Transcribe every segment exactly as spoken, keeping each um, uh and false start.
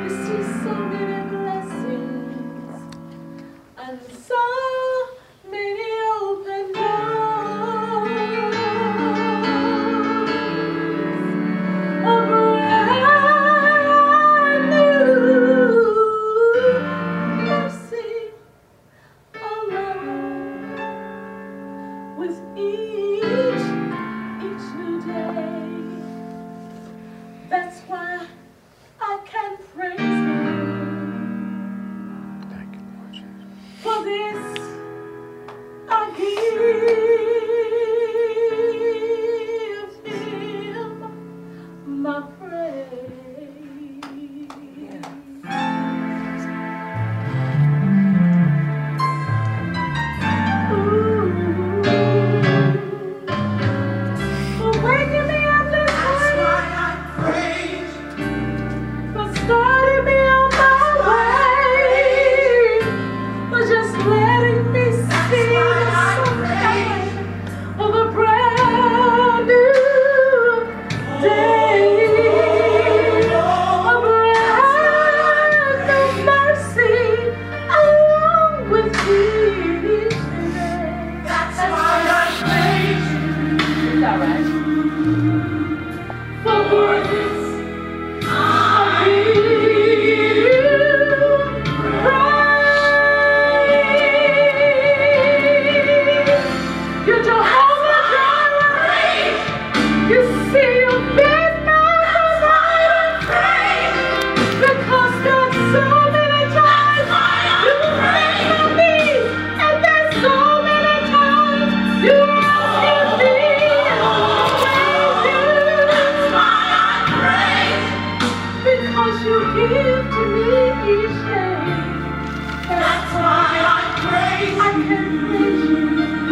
You see so many blessings and so many open doors. A brand new mercy alone with each, each new day. That's why I can praise Him. Thank you, Lord Jesus. For this I give Him my praise. Ooh. For waking me up this morning, for starting me on my way, for just letting me see the sunshine of a brand new day, a brand new mercy along with each day. That's why I praise You. Is that right? For this I give praise. You're Jehovah Jireh. You see You've been my provider. Because God, so many times You prayed for me, and then so many times You rescued me. Because You give to me each day. That's why I praise I can praise You.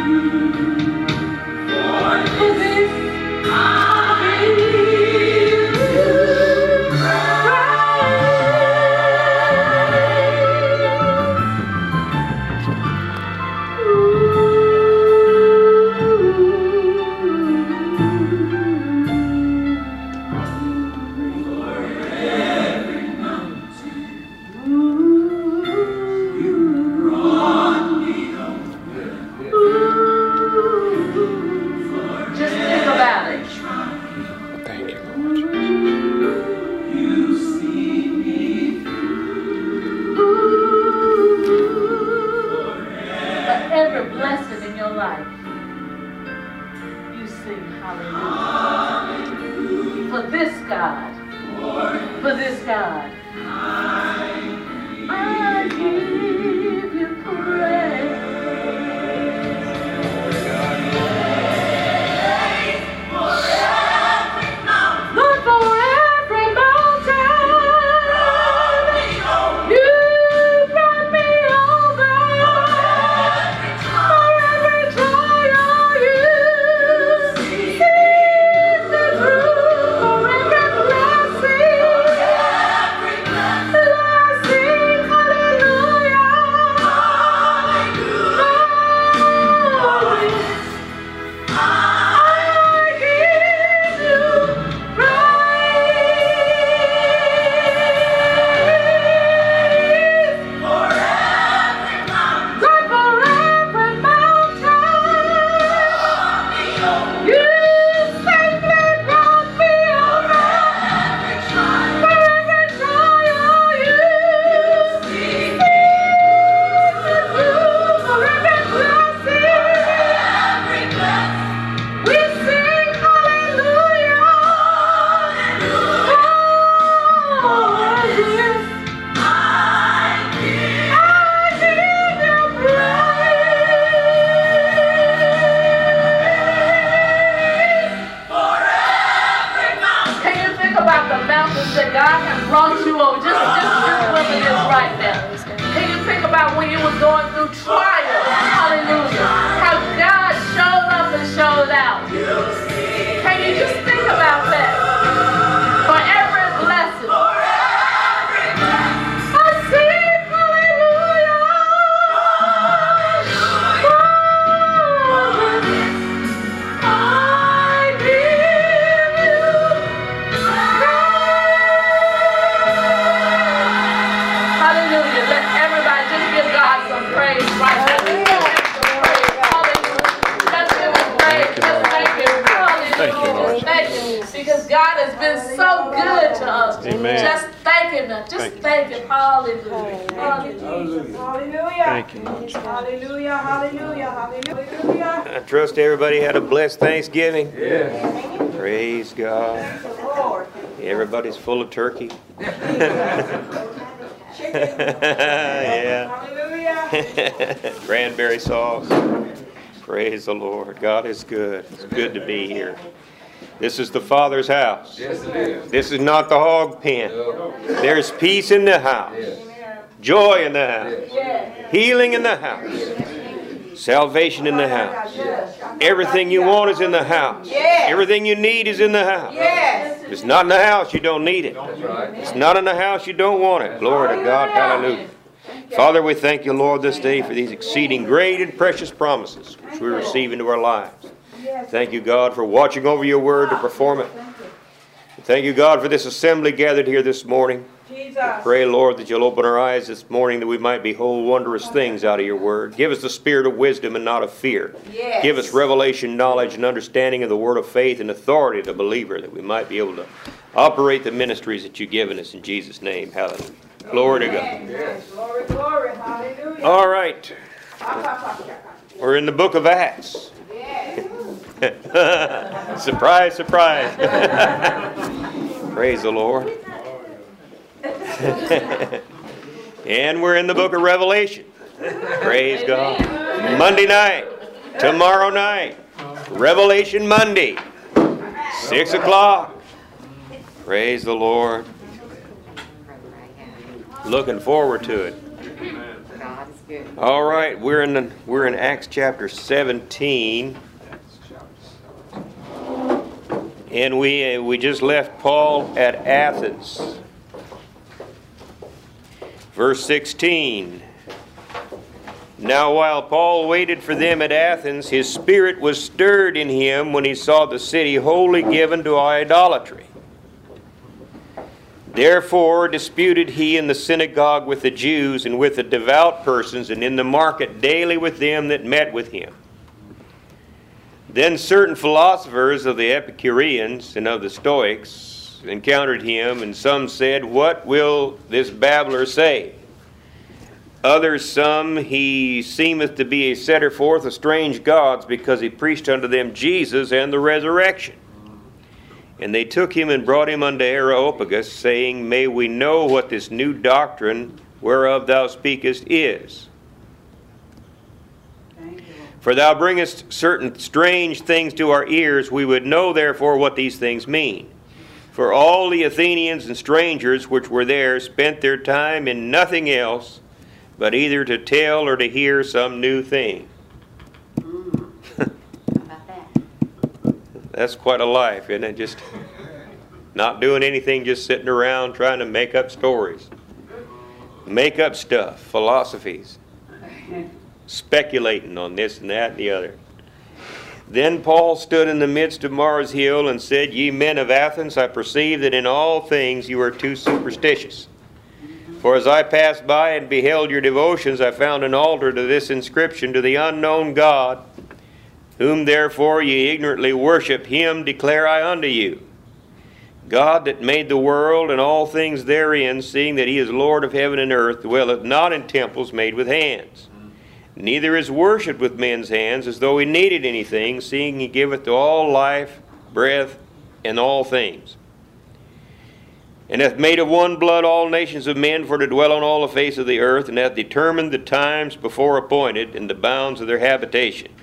For this I give You Just think about it. Thank you, Lord Jesus. For every blessing in your life, you sing hallelujah. For this God, for this God, I give You praise. Lord, for every mountain You brought me over, for every trial You see me through, for every blessing Lord, I sing hallelujah. Always I give You praise. Lord, for every mountain You safely brought me over, for every trial You see me through, for every blessing we sing hallelujah. Oh, yes, I give You praise. Can you think about the mountains that God has brought you over? Just, just, just where it is right now. Can you think about when you was going through trials? Hallelujah. How God showed up and showed out. Can you just think about that? For every blessing. I sing hallelujah. I give You praise. us. Amen. Just thank Him. Just Thank you. thank Him. Hallelujah. Hallelujah. Hallelujah. Thank you, Lord. Hallelujah. Hallelujah. Hallelujah. I trust everybody had a blessed Thanksgiving. Yeah. Praise God. Lord. Everybody's full of turkey. Chicken. Yeah. Hallelujah. Cranberry sauce. Praise the Lord. God is good. It's good to be here. This is the Father's house. Yes, it is. This is not the hog pen. There's peace in the house. Joy in the house. Healing in the house. Salvation in the house. Everything you want is in the house. Everything you need is in the house. Yes. If it's not in the house, you don't need it. That's right. If it's not in the house, you don't want it. Glory to God. Hallelujah. Father, we thank you, Lord, this day for these exceeding great and precious promises which we receive into our lives. Thank you, God, for watching over your word to perform it. Thank you, God, for this assembly gathered here this morning. Jesus. Pray, Lord, that you'll open our eyes this morning that we might behold wondrous things out of your word. Give us the spirit of wisdom and not of fear. Yes. Give us revelation, knowledge, and understanding of the word of faith and authority of the believer, that we might be able to operate the ministries that you've given us in Jesus' name. Hallelujah. Glory to God. Yes. Glory, glory. Hallelujah. All right. We're in the book of Acts. Surprise, surprise. Praise the Lord. And we're in the book of Revelation. Praise God. Monday night, tomorrow night, Revelation Monday, six o'clock. Praise the Lord. Looking forward to it. All right, we're in the, we're in Acts chapter seventeen. And we uh, we just left Paul at Athens. Verse sixteen. Now while Paul waited for them at Athens, his spirit was stirred in him when he saw the city wholly given to idolatry. Therefore disputed he in the synagogue with the Jews and with the devout persons, and in the market daily with them that met with him. Then certain philosophers of the Epicureans and of the Stoics encountered him, and some said, What will this babbler say? Others, some, he seemeth to be a setter forth of strange gods, because he preached unto them Jesus and the resurrection. And they took him and brought him unto Areopagus, saying, May we know what this new doctrine whereof thou speakest is. For thou bringest certain strange things to our ears. We would know therefore what these things mean. For all the Athenians and strangers which were there spent their time in nothing else, but either to tell or to hear some new thing. Mm. How about that? That's quite a life, isn't it? Just not doing anything, just sitting around trying to make up stories. Make up stuff, philosophies. Speculating on this and that and the other. Then Paul stood in the midst of Mars Hill and said, Ye men of Athens, I perceive that in all things you are too superstitious. For as I passed by and beheld your devotions, I found an altar to this inscription, To the unknown God, whom therefore ye ignorantly worship, him declare I unto you. God that made the world and all things therein, seeing that he is Lord of heaven and earth, dwelleth not in temples made with hands. Neither is worshipped with men's hands, as though he needed anything, seeing he giveth to all life, breath, and all things. And hath made of one blood all nations of men for to dwell on all the face of the earth, and hath determined the times before appointed, and the bounds of their habitation.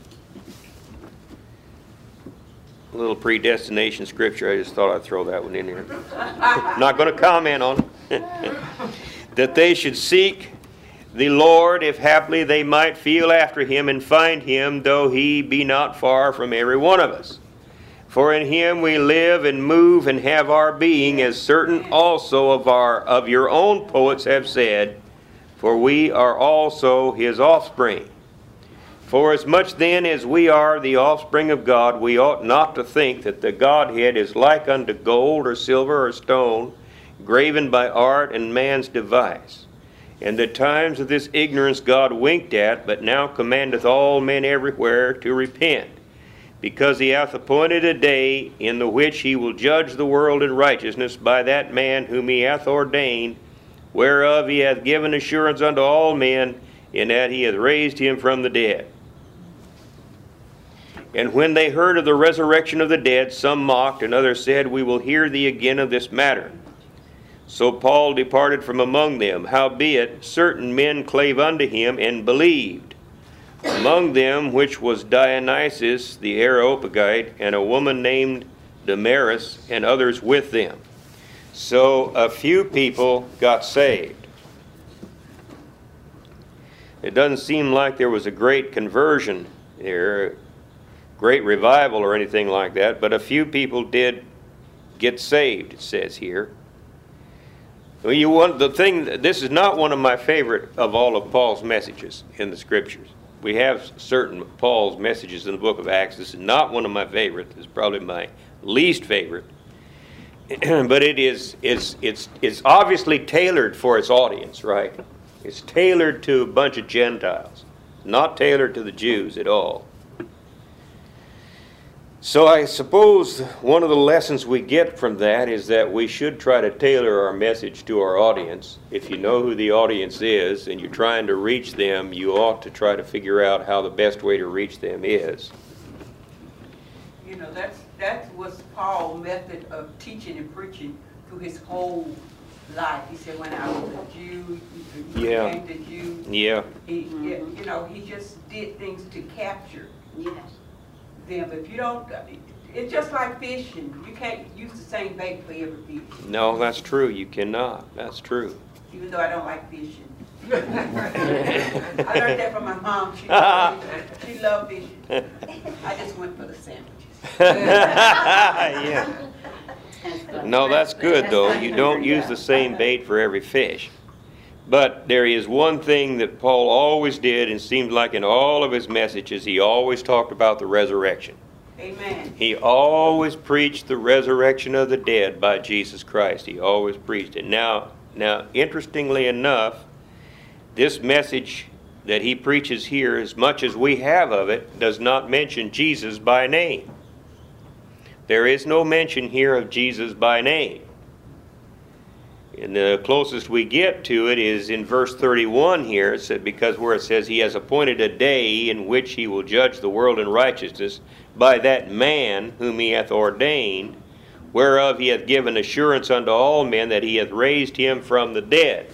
A little predestination scripture, I just thought I'd throw that one in here. Not going to comment on it. That they should seek the Lord, if haply they might feel after him and find him, though he be not far from every one of us. For in him we live and move and have our being, as certain also of our of your own poets have said, for we are also his offspring. For as much then as we are the offspring of God, we ought not to think that the Godhead is like unto gold or silver or stone, graven by art and man's device. And the times of this ignorance God winked at, but now commandeth all men everywhere to repent, because he hath appointed a day in the which he will judge the world in righteousness by that man whom he hath ordained, whereof he hath given assurance unto all men, in that he hath raised him from the dead. And when they heard of the resurrection of the dead, some mocked, and others said, We will hear thee again of this matter. So Paul departed from among them. Howbeit certain men clave unto him, and believed. Among them which was Dionysius the Areopagite, and a woman named Damaris, and others with them. So a few people got saved. It doesn't seem like there was a great conversion there, great revival or anything like that, but a few people did get saved, it says here. Well, you want the thing, this is not one of my favorite of all of Paul's messages in the scriptures. We have certain Paul's messages in the book of Acts. This is not one of my favorites. It's probably my least favorite. But it is it's it's it's obviously tailored for its audience, right? It's tailored to a bunch of Gentiles, not tailored to the Jews at all. So I suppose one of the lessons we get from that is that we should try to tailor our message to our audience. If you know who the audience is and you're trying to reach them, you ought to try to figure out how the best way to reach them is. You know, that's that was Paul's method of teaching and preaching through his whole life. He said, when I was a Jew, he Yeah. became the Jew. Yeah. He, you know, he just did things to capture Yes. them. If you don't, it's just like fishing. You can't use the same bait for every fish. No, that's true. You cannot. That's true. Even though I don't like fishing. I learned that from my mom. She loved, she loved fishing. I just went for the sandwiches. Yeah. That's good. No, that's good, though. That's You good. don't use the same bait for every fish. But there is one thing that Paul always did, and seemed like in all of his messages, he always talked about the resurrection. Amen. He always preached the resurrection of the dead by Jesus Christ. He always preached it. Now, now, interestingly enough, this message that he preaches here, as much as we have of it, does not mention Jesus by name. There is no mention here of Jesus by name. And the closest we get to it is in verse thirty-one here, it said, because where it says, He has appointed a day in which He will judge the world in righteousness by that man whom He hath ordained, whereof He hath given assurance unto all men that He hath raised Him from the dead.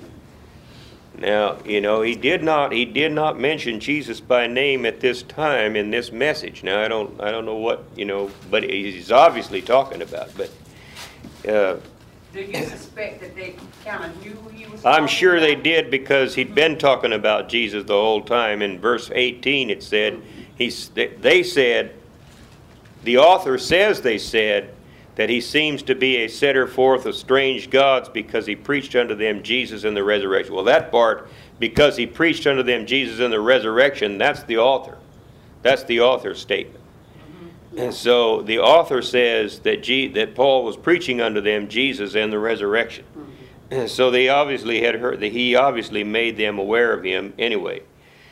Now, you know, he did not he did not mention Jesus by name at this time in this message. Now, I don't I don't know what, you know, but he's obviously talking about. But uh, Do you suspect that they kind of knew who he was I'm talking sure they about? did, because he'd been talking about Jesus the whole time. In verse eighteen, it said he's they said the author says they said that he seems to be a setter forth of strange gods, because he preached unto them Jesus and the resurrection. Well, that part, because he preached unto them Jesus and the resurrection, that's the author. That's the author's statement. Mm-hmm. And so the author says that G, that Paul was preaching unto them Jesus and the resurrection. Mm-hmm. And so they obviously had heard that he obviously made them aware of him anyway.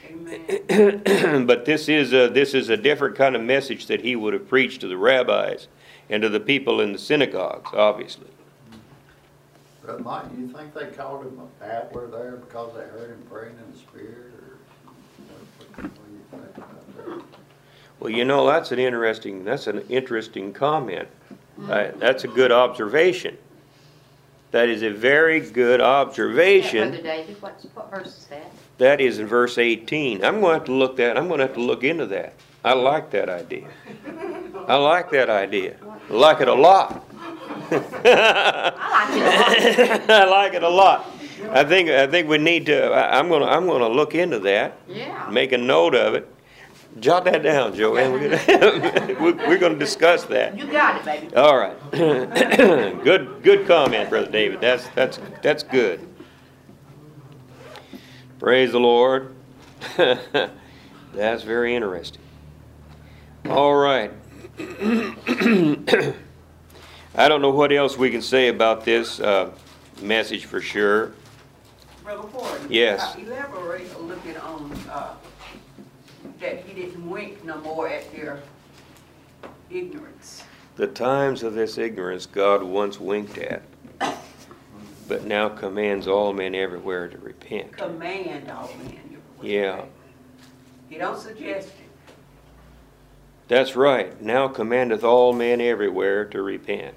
Amen. But this is a, this is a different kind of message that he would have preached to the rabbis and to the people in the synagogues, obviously. Brother Mike, do you think they called him a babbler there because they heard him praying in the Spirit, or what, what do you think about that? Well, you know, that's an interesting that's an interesting comment. Uh, that's a good observation. That is a very good Brother observation. David, what's, what verse is that? That is in verse eighteen. I'm going to have to look that. I'm going to have to look into that. I like that idea. I like that idea. I like it a lot. I like it a lot. I like it a lot. I think I think we need to. I, I'm gonna I'm gonna look into that. Yeah. Make a note of it. Jot that down, Joanne. We're gonna, we're, we're gonna discuss that. You got it, baby. All right. Good good comment, Brother David. That's that's that's good. Praise the Lord. That's very interesting. All right. I don't know what else we can say about this uh, message for sure. Brother Ford. Yes. Uh, elaborate a little bit on uh, that he didn't wink no more at their ignorance. The times of this ignorance God once winked at, but now commands all men everywhere to repent. Command all men. Yeah, You don't suggest it. that's right. Now commandeth all men everywhere to repent.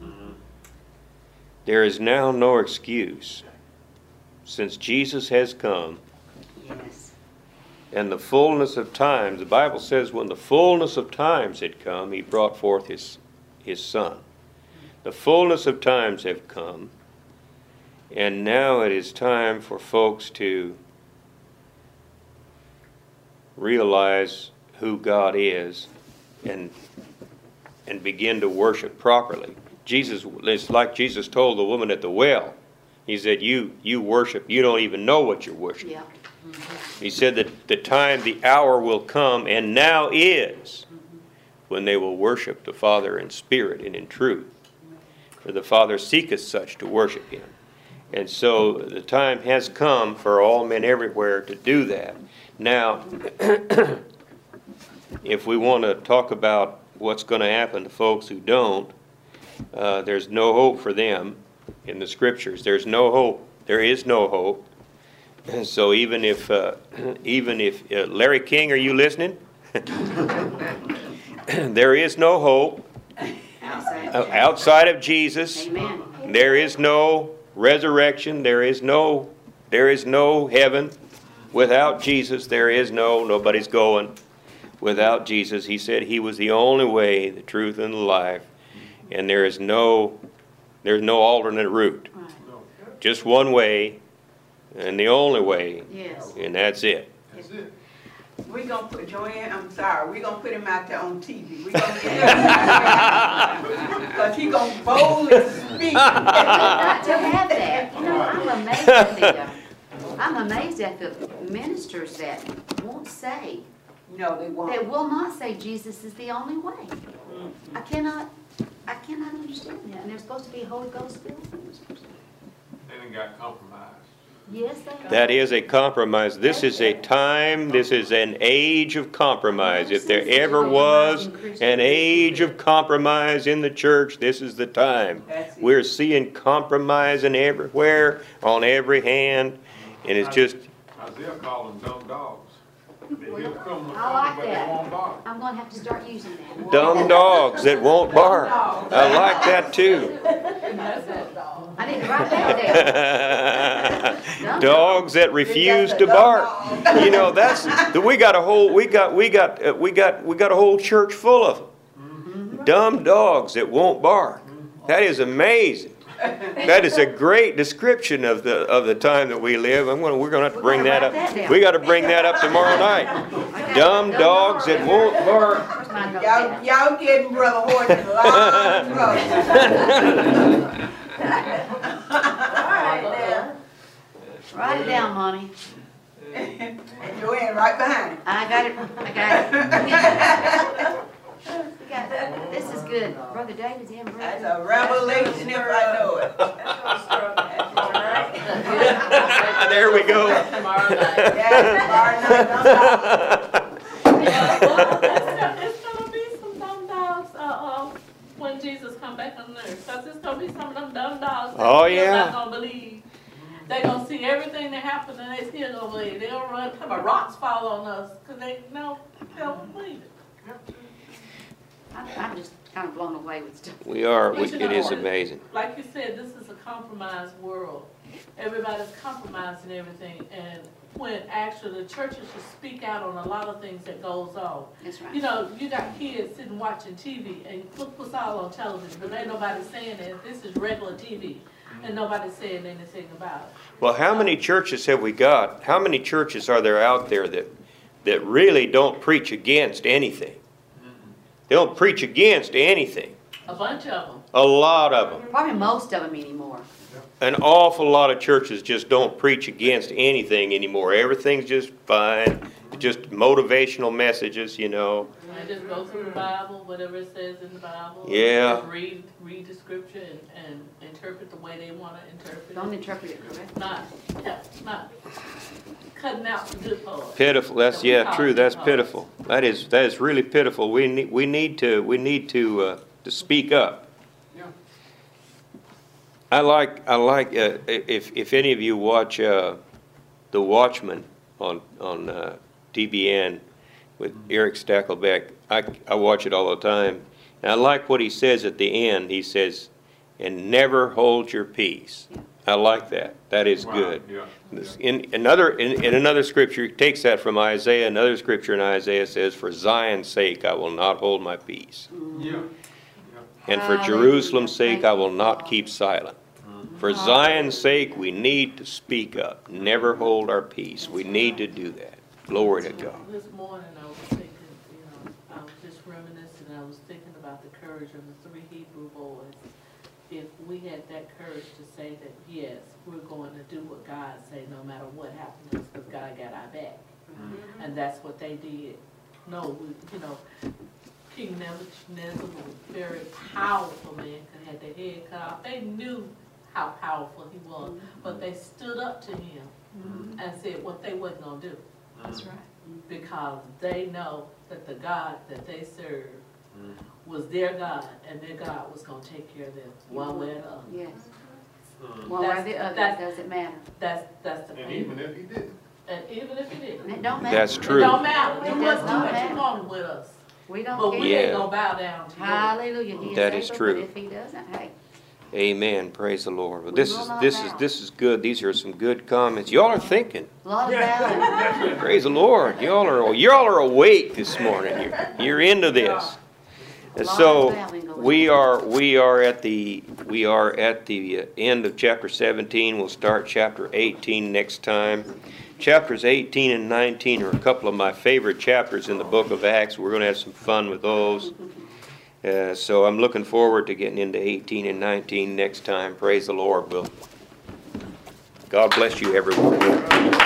There is now no excuse, since Jesus has come Yes. and the fullness of times. The Bible says when the fullness of times had come, he brought forth his, his Son. The fullness of times have come, and now it is time for folks to realize who God is and and begin to worship properly. Jesus, it's like Jesus told the woman at the well. He said, you you worship, you don't even know what you're worshiping. Yeah. He said that the time, the hour will come, and now is, when they will worship the Father in spirit and in truth. For the Father seeketh such to worship him. And so the time has come for all men everywhere to do that. Now, if we want to talk about what's going to happen to folks who don't, uh, there's no hope for them in the Scriptures. There's no hope. There is no hope. And so even if, uh, even if uh, Larry King, are you listening? There is no hope Outside. uh, outside of Jesus. Amen. There is no resurrection. There is no, there is no heaven. Without Jesus, there is no, nobody's going without Jesus. He said he was the only way, the truth, and the life. And there is no, there's no alternate route. Right. Just one way, and the only way, Yes. and that's it. That's it. We're going to put, Joanne, I'm sorry, we're going to put him out there on T V. We're going to get him because he's going to boldly speak. Not to have that. You know, I'm amazed at the, uh, I'm amazed at the ministers that won't say, No, they won't. that will not say Jesus is the only way. I cannot, I cannot understand that. And they're supposed to be Holy Ghost filled. They done got compromised. Yes, they are. That is a compromise. This is a time, this is an age of compromise. If there ever was an age of compromise in the church, this is the time. That's it. We're seeing compromising everywhere, on every hand, and it's just, Isaiah called them dumb dogs. He'll come with I like them, but they that. won't bark. I'm gonna have to start using that. dumb dogs that won't bark. I like that too. I need to write that down. Dogs that refuse to bark. You know, that's, we got a whole, we got, we got, uh, we got, we got a whole church full of them. Dumb dogs that won't bark. That is amazing. That is a great description of the of the time that we live. I'm gonna, we're gonna have to bring that up. We got to bring that up tomorrow night. Dumb dogs that won't bark. Where's my note Y'all, pad? y'all getting Brother Horton a lot of trouble. All right, now. Write it down, honey. And Joanne right behind him. I got it, I got it. We got it. This is good. Brother David's in. That's a revelation if I know it. There we go. Tomorrow night. Yeah, tomorrow night, Well, it's, it's gonna be some dumb dogs, uh, uh, when Jesus come back on earth. Cause it's gonna be some of them dumb dogs that Oh, still yeah. not gonna believe. They gonna see everything that happened and they still gonna believe. They gonna run, come a rocks fall on us, cause they know, they don't believe it. I'm, I'm just kind of blown away with stuff. We are, we- it is amazing. Like you said, this is a compromised world. Everybody's compromising everything, and when actually the churches should speak out on a lot of things that goes on. That's right. You know, you got kids sitting watching T V, and look what's all on television, but ain't nobody saying that this is regular T V, and nobody's saying anything about it. Well, how many churches have we got? How many churches are there out there that, that really don't preach against anything? They don't preach against anything. A bunch of them. A lot of them. Probably most of them anymore. An awful lot of churches just don't preach against anything anymore. Everything's just fine. Just motivational messages, you know. They just go through the Bible, whatever it says in the Bible. Yeah. Just read, read the scripture and, and, and interpret the way they want to interpret Don't it. interpret it correct. Not, yeah, not cutting out the good part. Pitiful, that's, That we yeah, call true, it that's good pitiful. That is, that is really pitiful. We need, we need to, we need to, uh, to speak up. Yeah. I like, I like, uh, if, if any of you watch, uh, The Watchman on, on, uh, T B N with Eric Stakelbeck, I, I watch it all the time. And I like what he says at the end. He says, and never hold your peace. Yeah. I like that. That is Wow, good. yeah, This- In another, in, in another scripture, he takes that from Isaiah. Another scripture in Isaiah says, for Zion's sake, I will not hold my peace. yeah. And for Hallelujah. Jerusalem's sake, Thank I will you, not God. keep silent. For Zion's sake, we need to speak up, never hold our peace. We need to do that. Glory to God. This morning, I was thinking, you know, I was just reminiscing, I was thinking about the courage of the three Hebrew boys. If we had that courage to say that, yes, we're going to do what God say, no matter what happens, because God got our back. And that's what they did. No, we, you know, King Nebuchadnezzar was a very powerful man, and had their head cut off. They knew how powerful he was, but they stood up to him and said what they wasn't gonna do. That's right. Because they know that the God that they serve was their God, and their God was gonna take care of them one way or the other. Yes. One way or the That's- other, it that's- doesn't matter. That's, that's the And thing. even if he didn't. And even if he didn't. It don't matter. That's It true. don't matter. It Do does what, do not what you matter. want with us. We don't But care. we ain't Yeah. gonna bow down to you. Hallelujah. He That is is able, true. but if he doesn't, hey. Amen. Praise the Lord. Well, We this will is, not this is, bow. this is good. These are some good comments. Y'all are thinking. A lot of bowing. Praise the Lord. Y'all are, y'all are awake this morning. You're, you're into this. And so we are, we are at the, we are at the uh, end of chapter seventeen. We'll start chapter eighteen next time. Chapters eighteen and nineteen are a couple of my favorite chapters in the book of Acts. We're going to have some fun with those. Uh, so I'm looking forward to getting into eighteen and nineteen next time. Praise the Lord. Will God bless you, everyone.